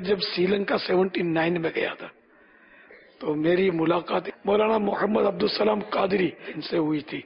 جب سری لنکا 79 میں گیا تھا تو میری ملاقات مولانا محمد عبدالسلام قادری ان سے ہوئی تھی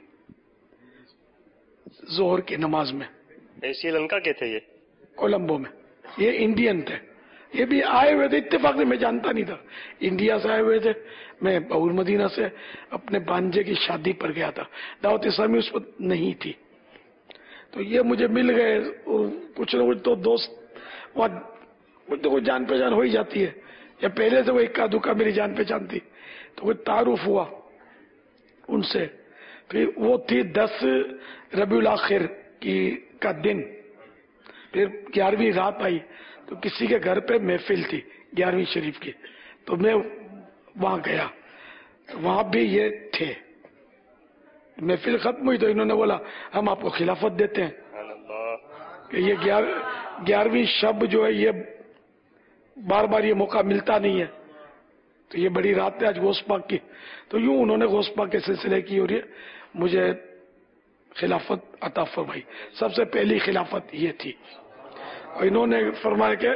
ظہر کی نماز میں. سری لنکا کے تھے یہ؟ کولمبو میں. یہ انڈین تھے, یہ بھی آئے ہوئے تھے اتفاق سے, میں جانتا نہیں تھا. انڈیا سے آئے ہوئے تھے. میں باول مدینہ سے اپنے بانجے کی شادی پر گیا تھا, دعوت اسلامی اس وقت نہیں تھی. تو یہ مجھے مل گئے, کچھ نہ کچھ تو دوست کچھ تو کچھ جان پہچان ہو ہی جاتی ہے, یا پہلے سے وہ اکا دکا میری جان پہچان تھی, تو کوئی تعارف ہوا ان سے. پھر وہ تھی 10 ربیع الاخر کا دن. پھر 11ویں رات آئی تو کسی کے گھر پہ محفل تھی 11ویں شریف کی, تو میں وہاں گیا تو وہاں بھی یہ تھے. محفل ختم ہوئی تو انہوں نے بولا ہم آپ کو خلافت دیتے ہیں کہ یہ 11ویں شب جو ہے یہ بار بار یہ موقع ملتا نہیں ہے, تو یہ بڑی رات ہے آج غوث پاک کی. تو یوں انہوں نے غوث پاک کے سلسلے کی اور یہ مجھے خلافت عطا فرمائی. سب سے پہلی خلافت یہ تھی. اور انہوں نے فرمایا کہ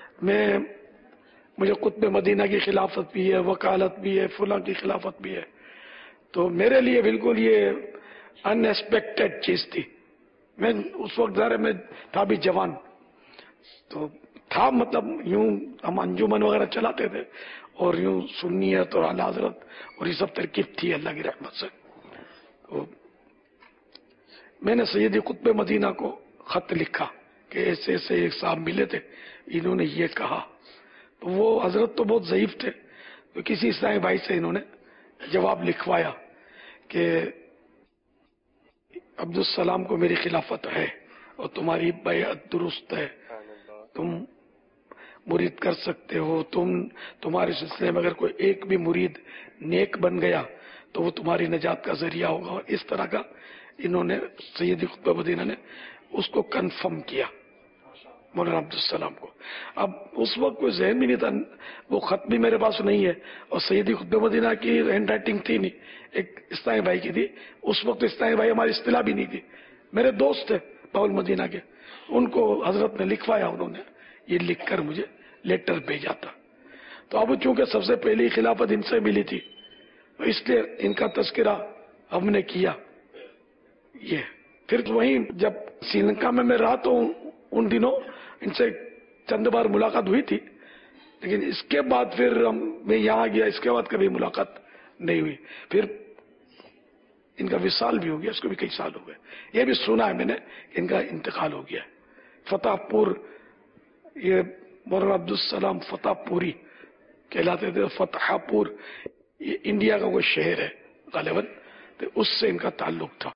مجھے قطب مدینہ کی خلافت بھی ہے, وکالت بھی ہے, فلاں کی خلافت بھی ہے. تو میرے لیے بالکل یہ ان ایکسپیکٹڈ چیز تھی. میں اس وقت ظاہر میں تھا بھی جوان, تو تھا مطلب یوں ہم انجمن وغیرہ چلاتے تھے اور یوں سنیت اور اعلی حضرت اور یہ سب ترکیب تھی اللہ کی رحمت سے. تو میں نے سیدی قطب مدینہ کو خط لکھا کہ ایسے ایسے ایک صاحب ملے تھے, انہوں نے یہ کہا. تو وہ حضرت تو بہت ضعیف تھے, تو کسی اسلامی بھائی سے انہوں نے جواب لکھوایا کہ عبدالسلام کو میری خلافت ہے اور تمہاری بیعت درست ہے, تم مرید کر سکتے ہو, تمہارے سلسلے میں اگر کوئی ایک بھی مرید نیک بن گیا تو وہ تمہاری نجات کا ذریعہ ہوگا. اور اس طرح کا انہوں نے سیدی قطب مدینہ نے اس کو کنفرم کیا مولانا عبدالسلام کو. اب اس وقت کوئی ذہن بھی نہیں تھا, وہ خط بھی میرے پاس نہیں ہے, اور سیدی قطب مدینہ کی ہینڈ رائٹنگ تھی نہیں, ایک اسلامی بھائی کی تھی. اس وقت اسلامی بھائی ہماری اصطلاح بھی نہیں تھی, میرے دوست تھے باول مدینہ کے, ان کو حضرت نے لکھوایا, انہوں نے یہ لکھ کر مجھے لیٹر بھیجا تھا. تو اب چونکہ سب سے پہلی خلافت ان سے ملی تھی تو اس لیے ان کا تذکرہ ہم نے کیا. یہ پھر وہیں جب سری لنکا میں رہا تو ان دنوں ان سے چند بار ملاقات ہوئی تھی, لیکن اس کے بعد پھر میں یہاں گیا, اس کے بعد کبھی ملاقات نہیں ہوئی. پھر ان کا وصال بھی ہو گیا, اس کو بھی کئی سال ہو گئے. یہ بھی سنا ہے میں نے ان کا انتقال ہو گیا. فتح پور, یہ مولانا عبدالسلام فتح پوری کہلاتے تھے. فتح پور یہ انڈیا کا کوئی شہر ہے غالباً, تو اس سے ان کا تعلق تھا.